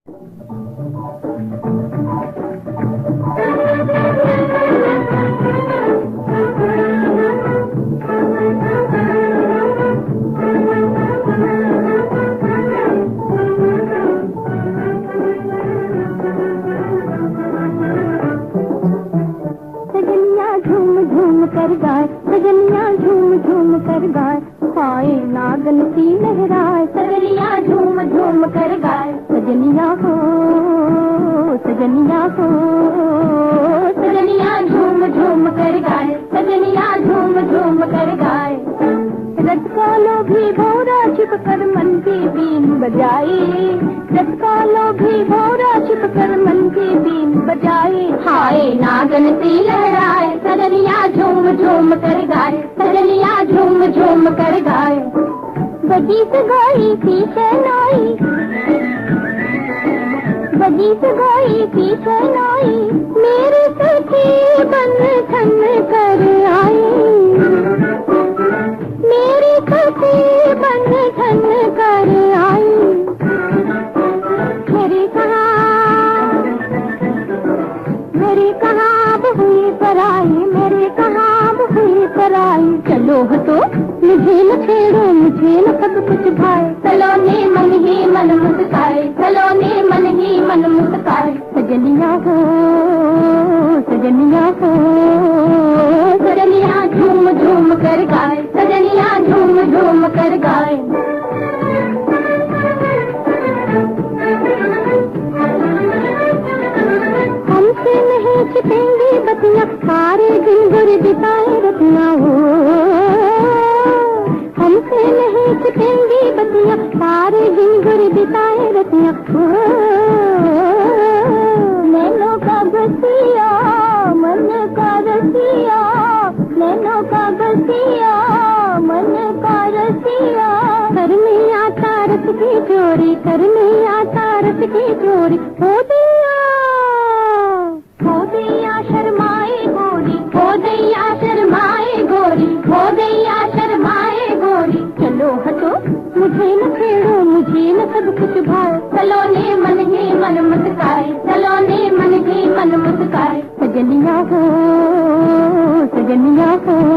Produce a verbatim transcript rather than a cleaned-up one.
कर गाए सजनिया झूम झूम कर गाए, पाए नागन सी लहराए सजनिया झूम झूम कर गाए। सजनिया हो सजनिया हो सजनिया झूम झूम कर गाए, सजनिया झूम झूम कर गाए। रत का लोभी भौरा छिप कर मन की बीन बजाई, रत का लोभी भौरा छिप कर मन की बीन बजाई। हाय नागन सी लहराए सजनिया झूम झूम कर गाए, सजनिया झूम झूम कर गाए। बजी से गाई थी शहनाई, बजी से गाई थी शहनाई, मेरे सखी बन ठन कर आई, मेरी सखी बन ठन कर आई। मेरी कहा मेरी कहा हुई पराई, मेरी कहा हुई पराई। चलो हटो मुझे न छेड़ो, मुझे न सब कुछ भाए, चलो ने मन ही मन मुस्काए, चलो ने मन ही मन मुस्काए। सजनिया हो सजनिया हो सजनिया झूम झूम कर गाए, सजनिया झूम झूम कर गाए। हमसे नहीं छिपेंगी बतिया, सारे दिन गुर बिताए रतिया हो। हमसे नहीं छिपेंगी बतिया, सारे दिन गुर बिताए रतिया हो। नैनों का बसिया मन का रसिया, नैनों का बसिया मन का रसिया। कर में आता रस की चोरी, कर में आता रस की चोरी। हो दिया हो दिया शर्माए गोरी, हो दिया शर्माए गोरी, हो दिया शर्माए गोरी। चलो हटो मुझे न छेड़ो, मुझे न सब कुछ भाए, चलो ने मन ही मन मुस्काए, चलो ने मन ही मन मुस्काए। सजनिया हो सजनिया हो